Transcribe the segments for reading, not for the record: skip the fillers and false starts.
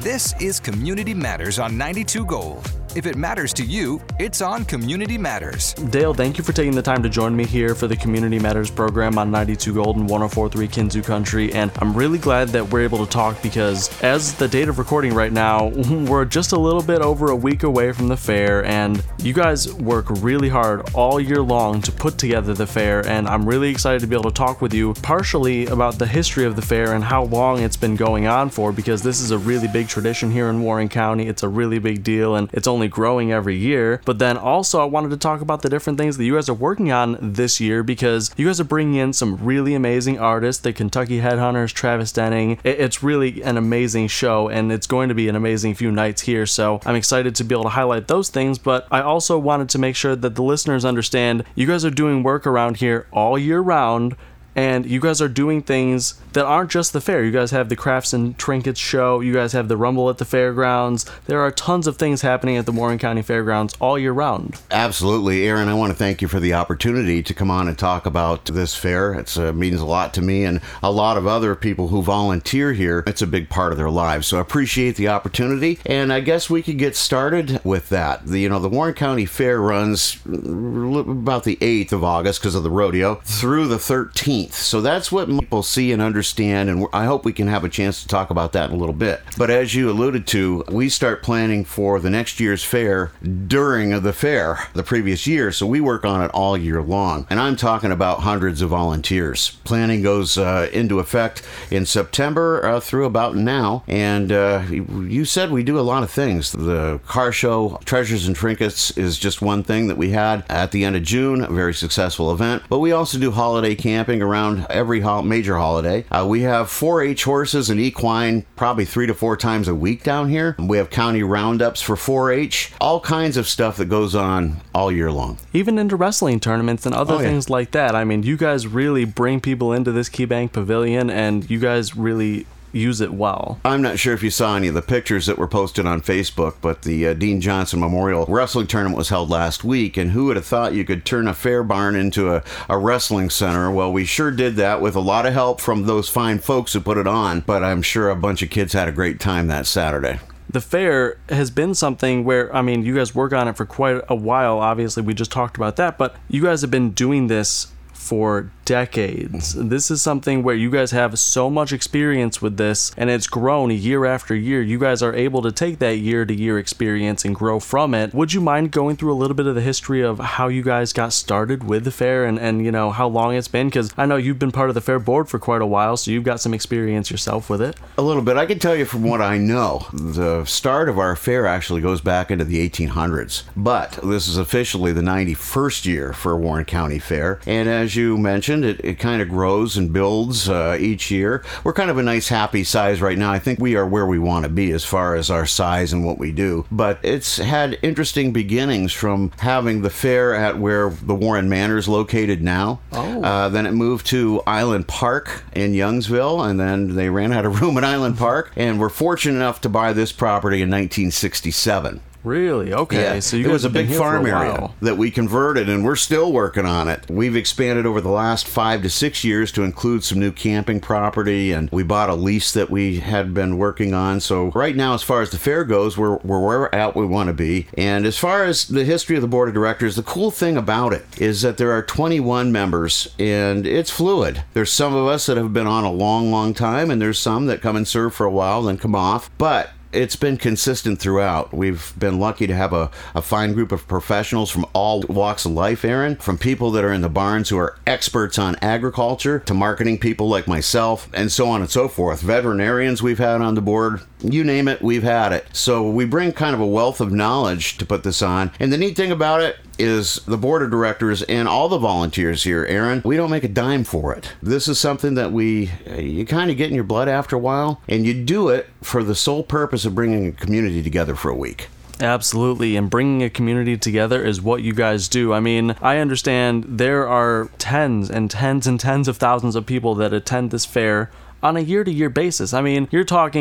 This is Community Matters on 92 Gold. If it matters to you, it's on Community Matters. Dale, thank you for taking the time to join me here for the Community Matters program on 92 Gold and 104.3 Kinzu Country, and I'm really glad that we're able to talk because as the date of recording right now, we're just a little bit over a week away from the fair, and you guys work really hard all year long to put together the fair, and I'm really excited to be able to talk with you partially about the history of the fair and how long it's been going on for, because this is a really big tradition here in Warren County. It's a really big deal, and it's only growing every year. But then also I wanted to talk about the different things that you guys are working on this year, because you guys are bringing in some really amazing artists, the Kentucky Headhunters, Travis Denning. It's really an amazing show, and it's going to be an amazing few nights here, so I'm excited to be able to highlight those things. But I also wanted to make sure that the listeners understand you guys are doing work around here all year round, and you guys are doing things that aren't just the fair. You guys have the Crafts and Trinkets show. You guys have the Rumble at the fairgrounds. There are tons of things happening at the Warren County Fairgrounds all year round. Absolutely. Aaron, I want to thank you for the opportunity to come on and talk about this fair. It means a lot to me and a lot of other people who volunteer here. It's a big part of their lives. So I appreciate the opportunity. And I guess we could get started with that. The Warren County Fair runs about the 8th of August because of the rodeo through the 13th. So that's what people see and understand, and I hope we can have a chance to talk about that in a little bit. But as you alluded to, we start planning for the next year's fair during the fair the previous year, so we work on it all year long. And I'm talking about hundreds of volunteers. Planning goes into effect in September through about now, and you said we do a lot of things. The car show, Treasures and Trinkets, is just one thing that we had at the end of June, a very successful event. But we also do holiday camping around every major holiday. We have 4-H horses and equine probably 3 to 4 times a week down here. We have county roundups for 4-H, all kinds of stuff that goes on all year long. Even into wrestling tournaments and other things like that. I mean, you guys really bring people into this KeyBank Pavilion, and you guys really use it well. I'm not sure if you saw any of the pictures that were posted on Facebook, but the Dean Johnson Memorial Wrestling Tournament was held last week, and who would have thought you could turn a fair barn into a wrestling center? Well, we sure did that with a lot of help from those fine folks who put it on, but I'm sure a bunch of kids had a great time that Saturday. The fair has been something where, I mean, you guys work on it for quite a while. Obviously, we just talked about that, but you guys have been doing this for decades. This is something where you guys have so much experience with this, and it's grown year after year. You guys are able to take that year-to-year experience and grow from it. Would you mind going through a little bit of the history of how you guys got started with the fair and you know, how long it's been? Because I know you've been part of the fair board for quite a while, so you've got some experience yourself with it. A little bit. I can tell you from what I know, the start of our fair actually goes back into the 1800s, but this is officially the 91st year for Warren County Fair, and as you mentioned, it kind of grows and builds each year. We're kind of a nice, happy size right now. I think we are where we want to be as far as our size and what we do. But it's had interesting beginnings from having the fair at where the Warren Manor is located now. Then it moved to Island Park in Youngsville, and then they ran out of room at Island Park, and we're fortunate enough to buy this property in 1967. Really? Okay. Yeah. So you it guys was a have been big here farm for a area while. that we converted, and we're still working on it. We've expanded over the last 5 to 6 years to include some new camping property, and we bought a lease that we had been working on. So right now, as far as the fair goes, we're where we're at we want to be. And as far as the history of the board of directors, the cool thing about it is that there are 21 members, and it's fluid. There's some of us that have been on a long, long time, and there's some that come and serve for a while, then come off. But it's been consistent throughout. We've been lucky to have a fine group of professionals from all walks of life, Aaron, from people that are in the barns who are experts on agriculture to marketing people like myself, and so on and so forth. Veterinarians we've had on the board. You name it, we've had it. So we bring kind of a wealth of knowledge to put this on. And the neat thing about it is the board of directors and all the volunteers here, Aaron, we don't make a dime for it. This is something that you kind of get in your blood after a while, and you do it for the sole purpose of bringing a community together for a week. Absolutely, and bringing a community together is what you guys do. I mean, I understand there are tens and tens and tens of thousands of people that attend this fair on a year-to-year basis. I mean, you're talking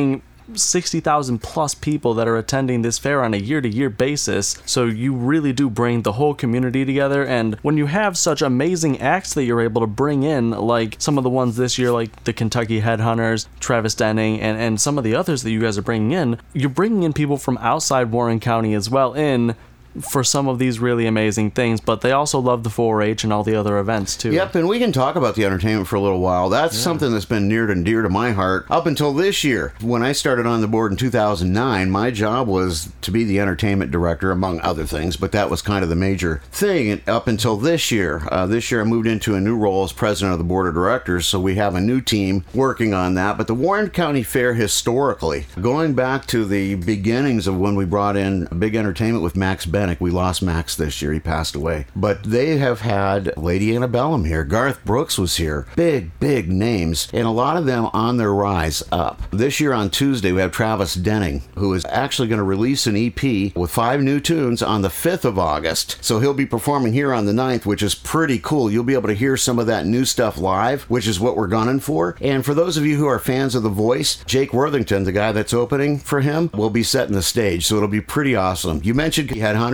60,000 plus people that are attending this fair on a year-to-year basis. So you really do bring the whole community together. And when you have such amazing acts that you're able to bring in, like some of the ones this year, like the Kentucky Headhunters, Travis Denning, and some of the others that you guys are bringing in, you're bringing in people from outside Warren County as well in for some of these really amazing things, but they also love the 4-H and all the other events too. Yep, and we can talk about the entertainment for a little while. That's something that's been near and dear to my heart up until this year. When I started on the board in 2009, my job was to be the entertainment director, among other things, but that was kind of the major thing up until this year. This year I moved into a new role as president of the board of directors, so we have a new team working on that. But the Warren County Fair historically, going back to the beginnings of when we brought in big entertainment with Max Bennick. We lost Max this year. He passed away. But they have had Lady Antebellum here. Garth Brooks was here. Big names. And a lot of them on their rise up. This year on Tuesday, we have Travis Denning, who is actually going to release an EP with 5 new tunes on the 5th of August. So he'll be performing here on the 9th, which is pretty cool. You'll be able to hear some of that new stuff live, which is what we're gunning for. And for those of you who are fans of The Voice, Jake Worthington, the guy that's opening for him, will be setting the stage. So it'll be pretty awesome. You mentioned Headhunters.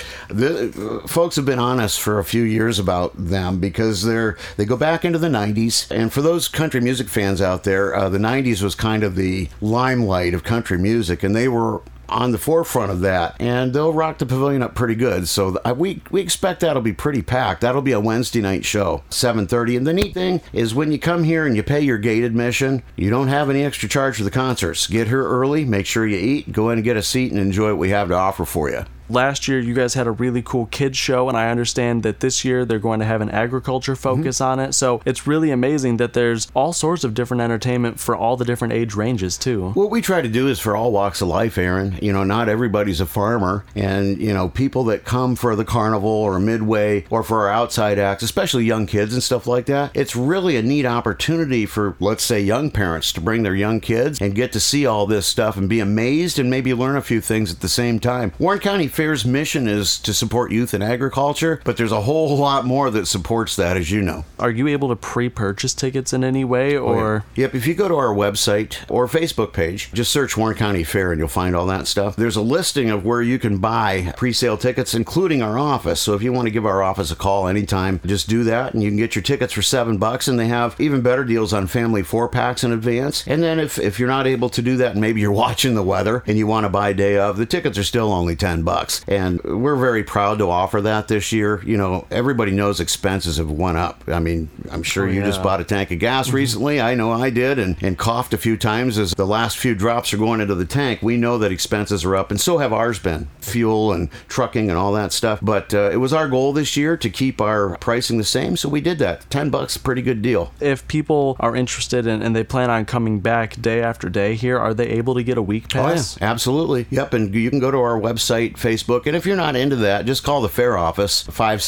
The folks have been on us for a few years about them because they go back into the 90s. And for those country music fans out there, the 90s was kind of the limelight of country music, and they were on the forefront of that, and they'll rock the pavilion up pretty good. So we expect that'll be pretty packed. That'll be a Wednesday night show, 7:30. And the neat thing is when you come here and you pay your gate admission, you don't have any extra charge for the concerts. Get here early, make sure you eat, go in and get a seat and enjoy what we have to offer for you. Last year, you guys had a really cool kids show, and I understand that this year they're going to have an agriculture focus on it. So it's really amazing that there's all sorts of different entertainment for all the different age ranges, too. What we try to do is for all walks of life, Aaron. You know, not everybody's a farmer. And, you know, people that come for the carnival or Midway or for our outside acts, especially young kids and stuff like that, it's really a neat opportunity for, let's say, young parents to bring their young kids and get to see all this stuff and be amazed and maybe learn a few things at the same time. Warren County Fair's mission is to support youth in agriculture, but there's a whole lot more that supports that, as you know. Are you able to pre-purchase tickets in any way, or? Oh, yeah. Yep, if you go to our website or Facebook page, just search Warren County Fair and you'll find all that stuff. There's a listing of where you can buy pre-sale tickets, including our office. So if you want to give our office a call anytime, just do that and you can get your tickets for $7, and they have even better deals on family 4-packs in advance. And then if you're not able to do that and maybe you're watching the weather and you want to buy day of, the tickets are still only $10. And we're very proud to offer that this year. You know, everybody knows expenses have went up. I mean, I'm sure you just bought a tank of gas recently. I know I did, and coughed a few times as the last few drops are going into the tank. We know that expenses are up, and so have ours been. Fuel and trucking and all that stuff. But it was our goal this year to keep our pricing the same, so we did that. $10, a pretty good deal. If people are interested and they plan on coming back day after day here, are they able to get a week pass? Oh, yeah, absolutely. Yep, and you can go to our website, Facebook, and if you're not into that, just call the fair office,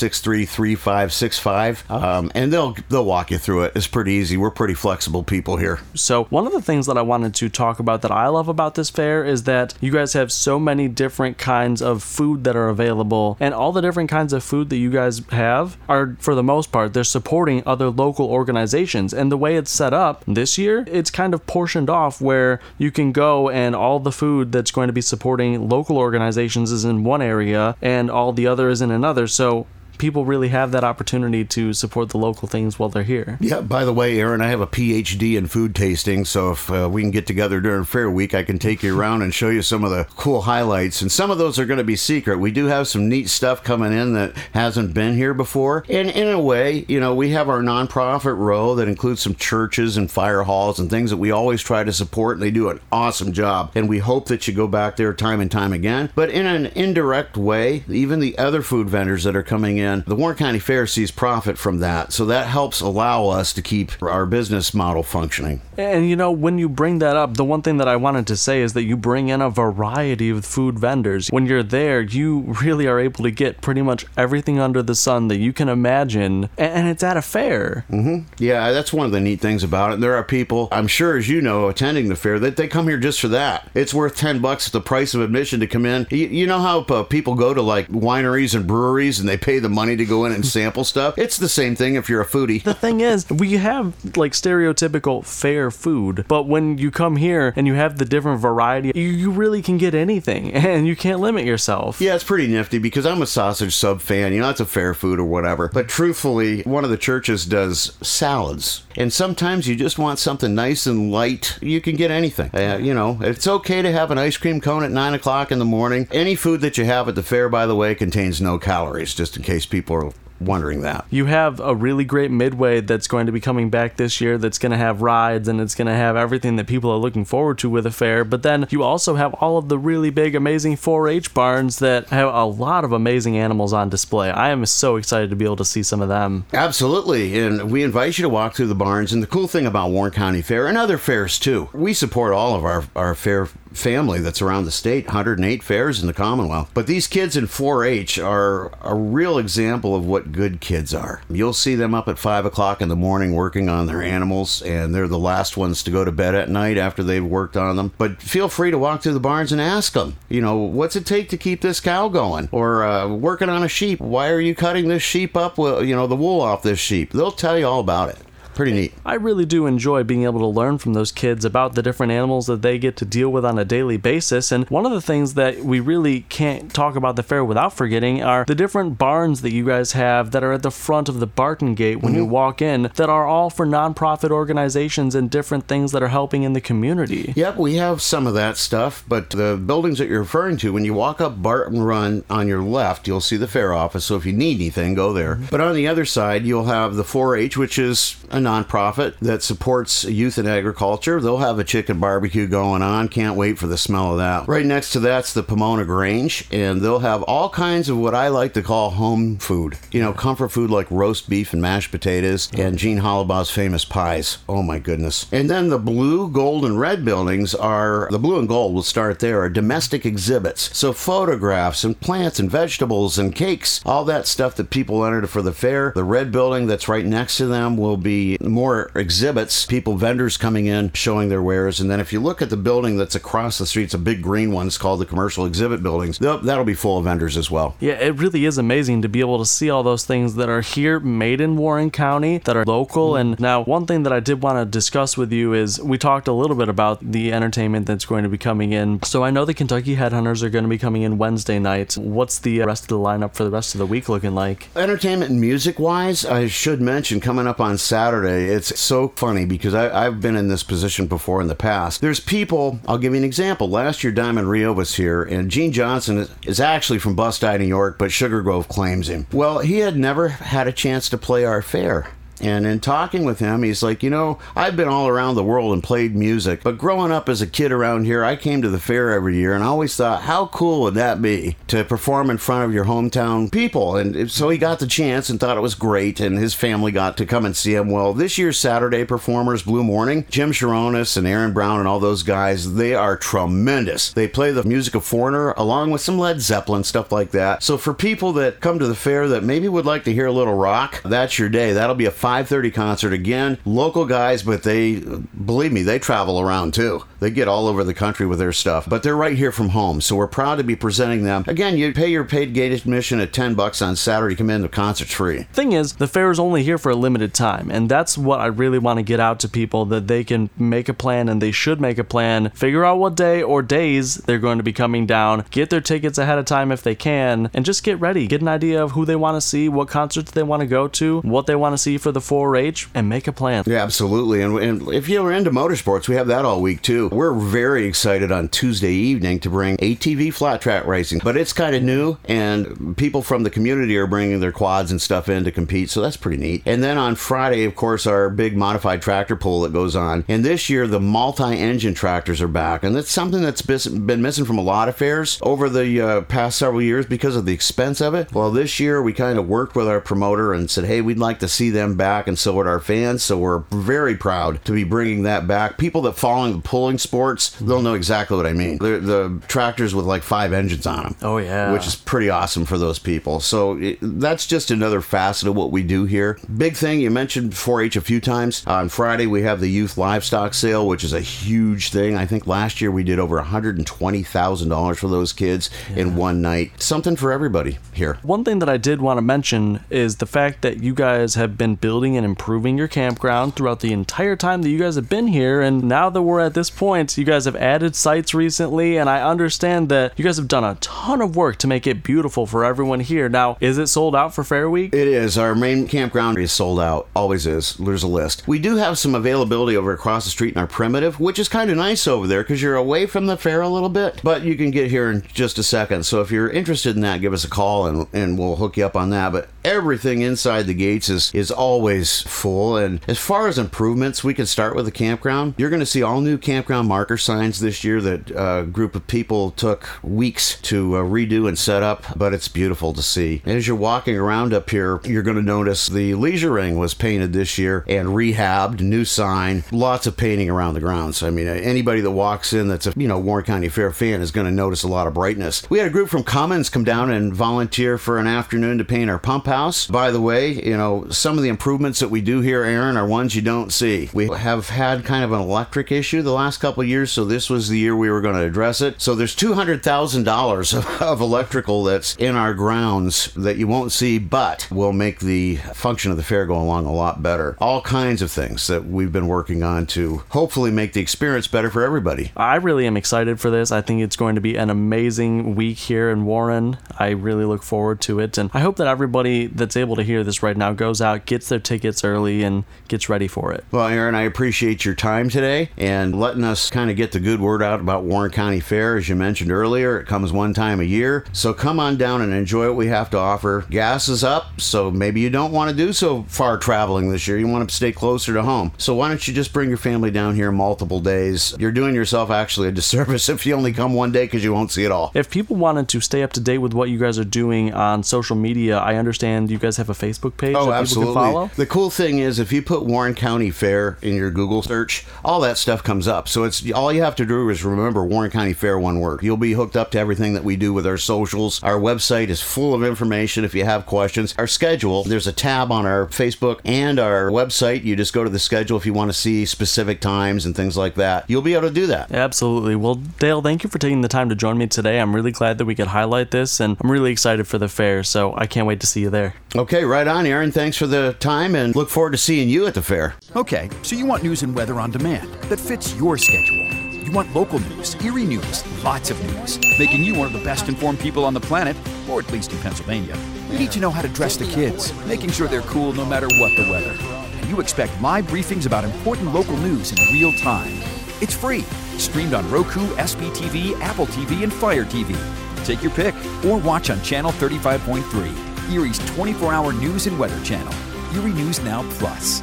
563-3565, and they'll walk you through it. It's pretty easy. We're pretty flexible people here. So one of the things that I wanted to talk about that I love about this fair is that you guys have so many different kinds of food that are available, and all the different kinds of food that you guys have are, for the most part, they're supporting other local organizations. And the way it's set up this year, it's kind of portioned off where you can go and all the food that's going to be supporting local organizations is in one area and all the other is in another. So people really have that opportunity to support the local things while they're here. Yeah, by the way, Aaron, I have a PhD in food tasting, so if we can get together during Fair Week, I can take you around and show you some of the cool highlights, and some of those are going to be secret. We do have some neat stuff coming in that hasn't been here before, and in a way, you know, we have our nonprofit row that includes some churches and fire halls and things that we always try to support, and they do an awesome job, and we hope that you go back there time and time again. But in an indirect way, even the other food vendors that are coming in, the Warren County Fair sees profit from that, so that helps allow us to keep our business model functioning. And you know, when you bring that up, the one thing that I wanted to say is that you bring in a variety of food vendors. When you're there, you really are able to get pretty much everything under the sun that you can imagine, and it's at a fair. Yeah, that's one of the neat things about it. There are people, I'm sure as you know, attending the fair, that they come here just for that. It's worth $10 at the price of admission to come in. You know how people go to like wineries and breweries and they pay the money to go in and sample stuff. It's the same thing if you're a foodie. The thing is, we have like stereotypical fair food, but when you come here and you have the different variety, you really can get anything, and you can't limit yourself. Yeah, it's pretty nifty because I'm a sausage sub fan. You know, it's a fair food or whatever. But truthfully, one of the churches does salads. And sometimes you just want something nice and light. You can get anything. You know, it's okay to have an ice cream cone at 9 o'clock in the morning. Any food that you have at the fair, by the way, contains no calories, just in case people are wondering that. You have a really great Midway that's going to be coming back this year, that's going to have rides, and it's going to have everything that people are looking forward to with a fair. But then you also have all of the really big, amazing 4-H barns that have a lot of amazing animals on display. I am so excited to be able to see some of them. Absolutely, and we invite you to walk through the barns. And the cool thing about Warren County Fair, and other fairs too, we support all of our fair family that's around the state, 108 fairs in the Commonwealth. But these kids in 4-H are a real example of what good kids are. You'll see them up at 5 o'clock in the morning working on their animals, and they're the last ones to go to bed at night after they've worked on them. But feel free to walk through the barns and ask them, you know, what's it take to keep this cow going? Or working on a sheep, why are you cutting this sheep up, well, you know, the wool off this sheep? They'll tell you all about it. Pretty neat. I really do enjoy being able to learn from those kids about the different animals that they get to deal with on a daily basis. And one of the things that we really can't talk about the fair without forgetting are the different barns that you guys have that are at the front of the Barton Gate when you walk in, that are all for nonprofit organizations and different things that are helping in the community. Yep, we have some of that stuff, but the buildings that you're referring to, when you walk up Barton Run on your left, you'll see the fair office, so if you need anything, go there. But on the other side, you'll have the 4-H, which is a nonprofit that supports youth and agriculture. They'll have a chicken barbecue going on. Can't wait for the smell of that. Right next to that's the Pomona Grange, and they'll have all kinds of what I like to call home food. You know, comfort food like roast beef and mashed potatoes and Gene Hollabaw's famous pies. Oh my goodness. And then the blue, gold, and red buildings are, the blue and gold, will start there, are domestic exhibits. So photographs and plants and vegetables and cakes, all that stuff that people enter for the fair. The red building that's right next to them will be more exhibits, vendors coming in, showing their wares. And then if you look at the building that's across the street, it's a big green one, it's called the Commercial Exhibit Buildings. That'll be full of vendors as well. Yeah, it really is amazing to be able to see all those things that are here, made in Warren County, that are local. And now, one thing that I did want to discuss with you is, we talked a little bit about the entertainment that's going to be coming in. So I know the Kentucky Headhunters are going to be coming in Wednesday night. What's the rest of the lineup for the rest of the week looking like? Entertainment and music-wise, I should mention, coming up on Saturday, it's so funny because I've been in this position before in the past. There's people, I'll give you an example. Last year, Diamond Rio was here, and Gene Johnson is actually from Bust-Eye, New York, but Sugar Grove claims him. Well, he had never had a chance to play our fair. And in talking with him, he's like, you know, I've been all around the world and played music, but growing up as a kid around here, I came to the fair every year, and I always thought, how cool would that be to perform in front of your hometown people? And so he got the chance and thought it was great, and his family got to come and see him. Well, this year's Saturday performers, Blue Morning, Jim Sharonis and Aaron Brown and all those guys, they are tremendous. They play the music of Foreigner along with some Led Zeppelin, stuff like that. So for people that come to the fair that maybe would like to hear a little rock, that's your day. That'll be a 5:30 concert. Again, local guys, but they, believe me, they travel around too. They get all over the country with their stuff, but they're right here from home, so we're proud to be presenting them. Again, you pay your paid gate admission at $10 on Saturday. Come in, the concert's free. Thing is, the fair is only here for a limited time, and that's what I really want to get out to people, that they can make a plan, and they should make a plan, figure out what day or days they're going to be coming down, get their tickets ahead of time if they can, and just get ready. Get an idea of who they want to see, what concerts they want to go to, what they want to see for the 4-H, and make a plan. Yeah, absolutely. And if you're into motorsports, we have that all week too. We're very excited on Tuesday evening to bring ATV flat track racing, but it's kind of new, and people from the community are bringing their quads and stuff in to compete, so that's pretty neat. And then on Friday, of course, our big modified tractor pull that goes on. And this year, the multi-engine tractors are back, and that's something that's been missing from a lot of fairs over the past several years because of the expense of it. Well, this year, we kind of worked with our promoter and said, hey, we'd like to see them back, and so would our fans, so we're very proud to be bringing that back. People that follow the pulling sports, they'll know exactly what I mean. They're the tractors with like 5 engines on them. Oh, yeah. Which is pretty awesome for those people. So that's just another facet of what we do here. Big thing, you mentioned 4-H a few times. On Friday, we have the youth livestock sale, which is a huge thing. I think last year we did over $120,000 for those kids in one night. Something for everybody here. One thing that I did want to mention is the fact that you guys have been building and improving your campground throughout the entire time that you guys have been here. And now that we're at this point, you guys have added sites recently, and I understand that you guys have done a ton of work to make it beautiful for everyone here. Now, is it sold out for Fair Week? It is. Our main campground is sold out. Always is. There's a list. We do have some availability over across the street in our primitive, which is kind of nice over there because you're away from the fair a little bit, but you can get here in just a second. So if you're interested in that, give us a call and we'll hook you up on that. But everything inside the gates is always full. And as far as improvements, we can start with the campground. You're going to see all new campground marker signs this year that a group of people took weeks to redo and set up, but it's beautiful to see. As you're walking around up here, you're going to notice the leisure ring was painted this year and rehabbed, new sign, lots of painting around the grounds. I mean, anybody that walks in that's a Warren County Fair fan is going to notice a lot of brightness. We had a group from Cummins come down and volunteer for an afternoon to paint our pump house. By the way, some of the improvements that we do here, Aaron, are ones you don't see. We have had kind of an electric issue the last couple of years, so this was the year we were going to address it. So there's $200,000 of electrical that's in our grounds that you won't see, but will make the function of the fair go along a lot better. All kinds of things that we've been working on to hopefully make the experience better for everybody. I really am excited for this. I think it's going to be an amazing week here in Warren. I really look forward to it, and I hope that everybody that's able to hear this right now goes out, gets their tickets early, and gets ready for it. Well, Aaron, I appreciate your time today and letting us kind of get the good word out about Warren County Fair. As you mentioned earlier, it comes one time a year, so come on down and enjoy what we have to offer. Gas is up, so maybe you don't want to do so far traveling this year. You want to stay closer to home. So why don't you just bring your family down here multiple days? You're doing yourself actually a disservice if you only come one day because you won't see it all. If people wanted to stay up to date with what you guys are doing on social media, I understand you guys have a Facebook page that absolutely. People can follow. The cool thing is if you put Warren County Fair in your Google search, all that stuff comes up. So it's all you have to do is remember Warren County Fair, one word. You'll be hooked up to everything that we do with our socials. Our website is full of information if you have questions. Our schedule, there's a tab on our Facebook and our website. You just go to the schedule if you want to see specific times and things like that. You'll be able to do that. Absolutely. Well, Dale, thank you for taking the time to join me today. I'm really glad that we could highlight this, and I'm really excited for the fair, so I can't wait to see you there. Okay, right on, Aaron. Thanks for the time, and look forward to seeing you at the fair. Okay, so you want news and weather on demand that fits your schedule. You want local news, Erie news, lots of news, making you one of the best informed people on the planet, or at least in Pennsylvania. You need to know how to dress the kids, making sure they're cool no matter what the weather. And you expect live briefings about important local news in real time. It's free, streamed on Roku, SBTV, Apple TV, and Fire TV. Take your pick, or watch on Channel 35.3, Erie's 24-hour news and weather channel, Erie News Now Plus.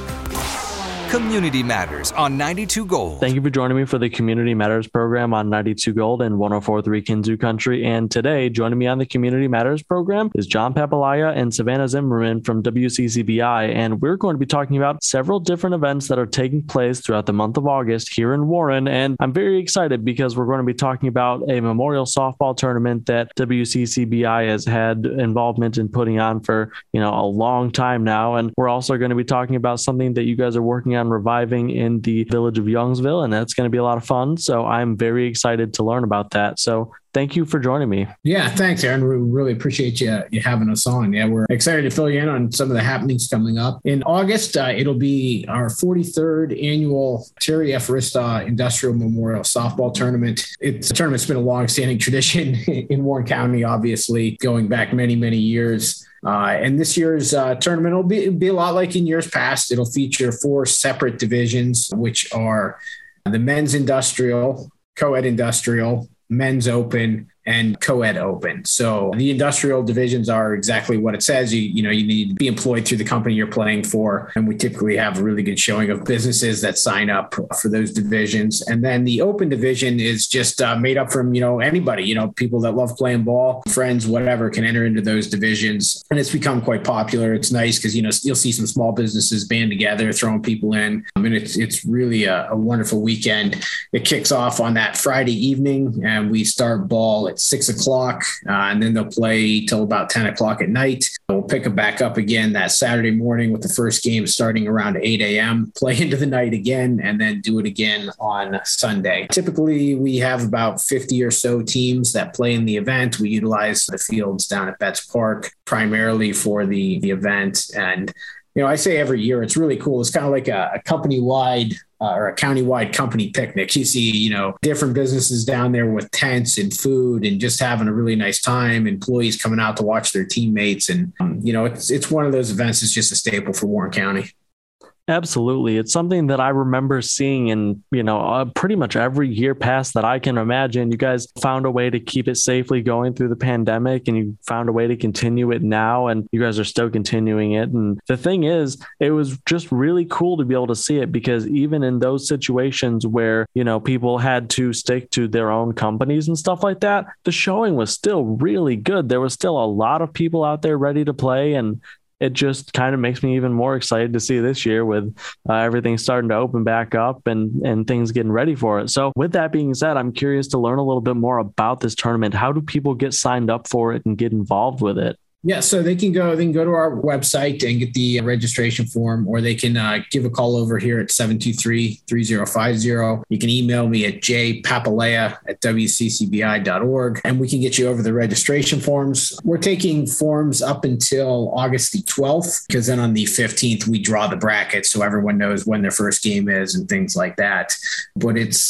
Community Matters on 92 Gold. Thank you for joining me for the Community Matters program on 92 Gold and 104.3 Kinzoo Country. And today, joining me on the Community Matters program is John Papalaya and Savannah Zimmerman from WCCBI. And we're going to be talking about several different events that are taking place throughout the month of August here in Warren. And I'm very excited because we're going to be talking about a memorial softball tournament that WCCBI has had involvement in putting on for, a long time now. And we're also going to be talking about something that you guys are working on reviving in the village of Youngsville, and that's going to be a lot of fun. So I'm very excited to learn about that. So thank you for joining me. Yeah, thanks, Aaron. We really appreciate you having us on. Yeah, we're excited to fill you in on some of the happenings coming up. In August, it'll be our 43rd annual Terry F. Rista Industrial Memorial Softball Tournament. It's a tournament that's been a long-standing tradition in Warren County, obviously, going back many, many years. And this year's tournament will be a lot like in years past. It'll feature 4 separate divisions, which are the men's industrial, co-ed industrial, men's open, and co-ed open. So the industrial divisions are exactly what it says. You need to be employed through the company you're playing for. And we typically have a really good showing of businesses that sign up for those divisions. And then the open division is just made up from, anybody, people that love playing ball, friends, whatever, can enter into those divisions. And it's become quite popular. It's nice because, you'll see some small businesses band together, throwing people in. I mean, it's really a wonderful weekend. It kicks off on that Friday evening, and we start ball at 6:00, and then they'll play till about 10 o'clock at night. We'll pick it back up again that Saturday morning with the first game starting around 8 a.m., play into the night again, and then do it again on Sunday. Typically, we have about 50 or so teams that play in the event. We utilize the fields down at Betts Park primarily for the event. And I say every year, it's really cool. It's kind of like a company-wide or a county-wide company picnic. You see, different businesses down there with tents and food and just having a really nice time. Employees coming out to watch their teammates. And, it's one of those events that's just a staple for Warren County. Absolutely. It's something that I remember seeing in, pretty much every year past that I can imagine. You guys found a way to keep it safely going through the pandemic, and you found a way to continue it now, and you guys are still continuing it. And the thing is, it was just really cool to be able to see it, because even in those situations where, people had to stick to their own companies and stuff like that, the showing was still really good. There was still a lot of people out there ready to play, and it just kind of makes me even more excited to see this year with everything starting to open back up and things getting ready for it. So with that being said, I'm curious to learn a little bit more about this tournament. How do people get signed up for it and get involved with it? Yeah, so they can go to our website and get the registration form, or they can give a call over here at 723-3050. You can email me at jpapalea@wccbi.org, and we can get you over the registration forms. We're taking forms up until August the 12th, because then on the 15th, we draw the brackets so everyone knows when their first game is and things like that. But it's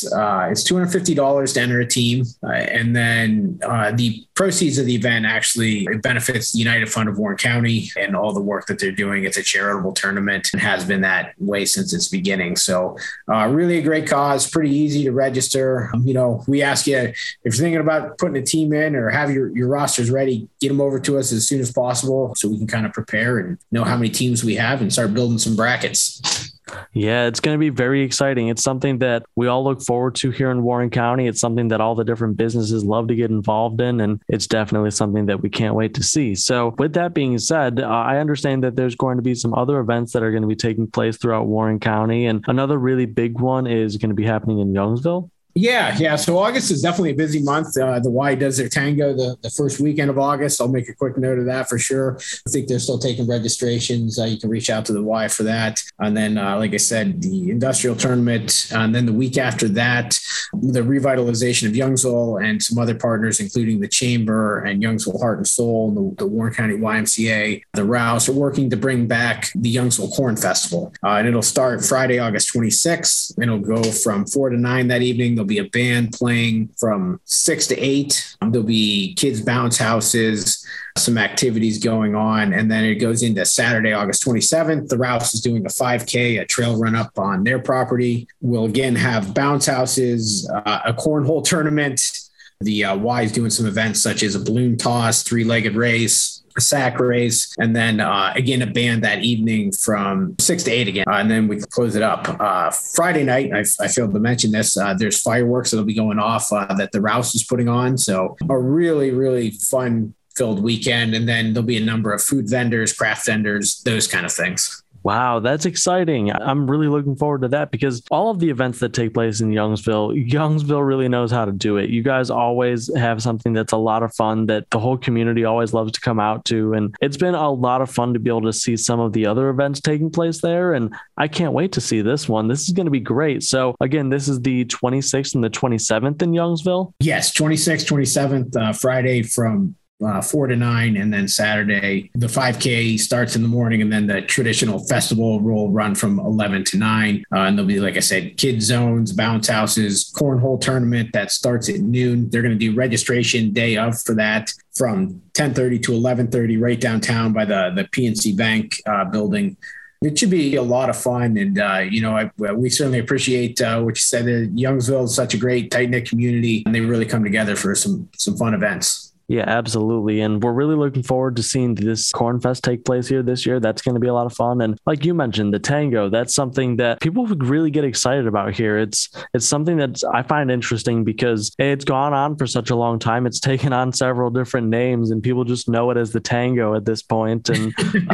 $250 to enter a team, and then the proceeds of the event actually benefits the United Fund of Warren County and all the work that they're doing. It's a charitable tournament and has been that way since its beginning. So really a great cause, pretty easy to register. We ask you, if you're thinking about putting a team in or have your rosters ready, get them over to us as soon as possible so we can kind of prepare and know how many teams we have and start building some brackets. Yeah, it's going to be very exciting. It's something that we all look forward to here in Warren County. It's something that all the different businesses love to get involved in, and it's definitely something that we can't wait to see. So with that being said, I understand that there's going to be some other events that are going to be taking place throughout Warren County, and another really big one is going to be happening in Youngsville. Yeah. So August is definitely a busy month. The Y does their tango the first weekend of August. I'll make a quick note of that for sure. I think they're still taking registrations. You can reach out to the Y for that. And then, like I said, the industrial tournament. And then the week after that, the revitalization of Youngsville and some other partners, including the Chamber and Youngsville Heart and Soul, the Warren County YMCA, the Rouse, are working to bring back the Youngsville Corn Festival. And it'll start Friday, August 26th. And it'll go from 4 to 9 that evening. There'll be a band playing from 6 to 8. There'll be kids' bounce houses, some activities going on. And then it goes into Saturday, August 27th. The Rouse is doing a 5K, a trail run up on their property. We'll again have bounce houses, a cornhole tournament. The Y is doing some events such as a balloon toss, 3-legged race, a sack race, and then again a band that evening from 6 to 8 again, and then we close it up. Friday night, I failed to mention this, there's fireworks that'll be going off that the Rouse is putting on, so a really, really fun-filled weekend, and then there'll be a number of food vendors, craft vendors, those kind of things. Wow, that's exciting. I'm really looking forward to that, because all of the events that take place in Youngsville really knows how to do it. You guys always have something that's a lot of fun that the whole community always loves to come out to. And it's been a lot of fun to be able to see some of the other events taking place there. And I can't wait to see this one. This is going to be great. So again, this is the 26th and the 27th in Youngsville? Yes, 26th, 27th, Friday from 4 to 9, and then Saturday the 5K starts in the morning, and then the traditional festival will run from 11 to 9. And there'll be, like I said, kid zones, bounce houses, cornhole tournament that starts at noon. They're going to do registration day of for that from 10:30 to 11:30 right downtown by the PNC Bank building. It should be a lot of fun. And, we certainly appreciate what you said. Youngsville is such a great, tight-knit community, and they really come together for some fun events. Yeah, absolutely. And we're really looking forward to seeing this Corn Fest take place here this year. That's going to be a lot of fun. And like you mentioned, the tango, that's something that people would really get excited about here. It's something that I find interesting because it's gone on for such a long time. It's taken on several different names and people just know it as the tango at this point. And,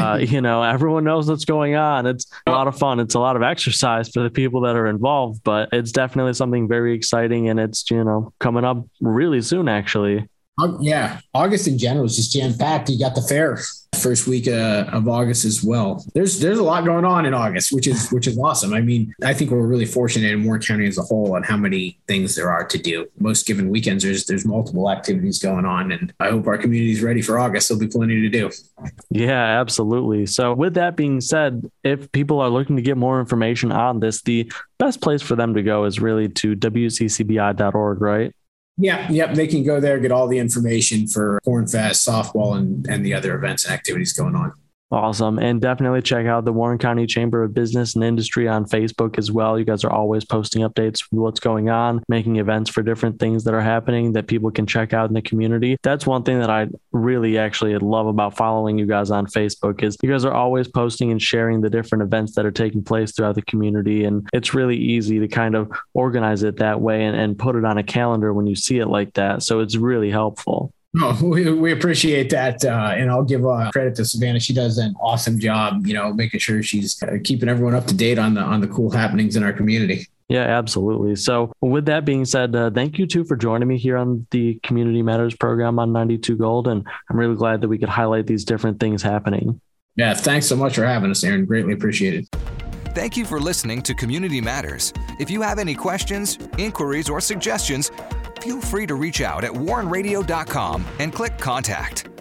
everyone knows what's going on. It's a lot of fun. It's a lot of exercise for the people that are involved, but it's definitely something very exciting. And it's, coming up really soon, actually. Yeah, August in general is just jam-packed. You got the fair first week of August as well. There's a lot going on in August, which is awesome. I mean, I think we're really fortunate in Warren County as a whole on how many things there are to do. Most given weekends, there's multiple activities going on, and I hope our community is ready for August. There'll be plenty to do. Yeah, absolutely. So with that being said, if people are looking to get more information on this, the best place for them to go is really to wccbi.org, right? Yeah. They can go there, get all the information for Corn Fest, softball, and the other events and activities going on. Awesome. And definitely check out the Warren County Chamber of Business and Industry on Facebook as well. You guys are always posting updates for what's going on, making events for different things that are happening that people can check out in the community. That's one thing that I really actually love about following you guys on Facebook is you guys are always posting and sharing the different events that are taking place throughout the community. And it's really easy to kind of organize it that way and put it on a calendar when you see it like that. So it's really helpful. Oh, we appreciate that. And I'll give credit to Savannah. She does an awesome job, making sure she's keeping everyone up to date on the cool happenings in our community. Yeah, absolutely. So with that being said, thank you too for joining me here on the Community Matters program on 92 Gold. And I'm really glad that we could highlight these different things happening. Yeah, thanks so much for having us, Aaron. Greatly appreciated. Thank you for listening to Community Matters. If you have any questions, inquiries, or suggestions, feel free to reach out at warrenradio.com and click Contact.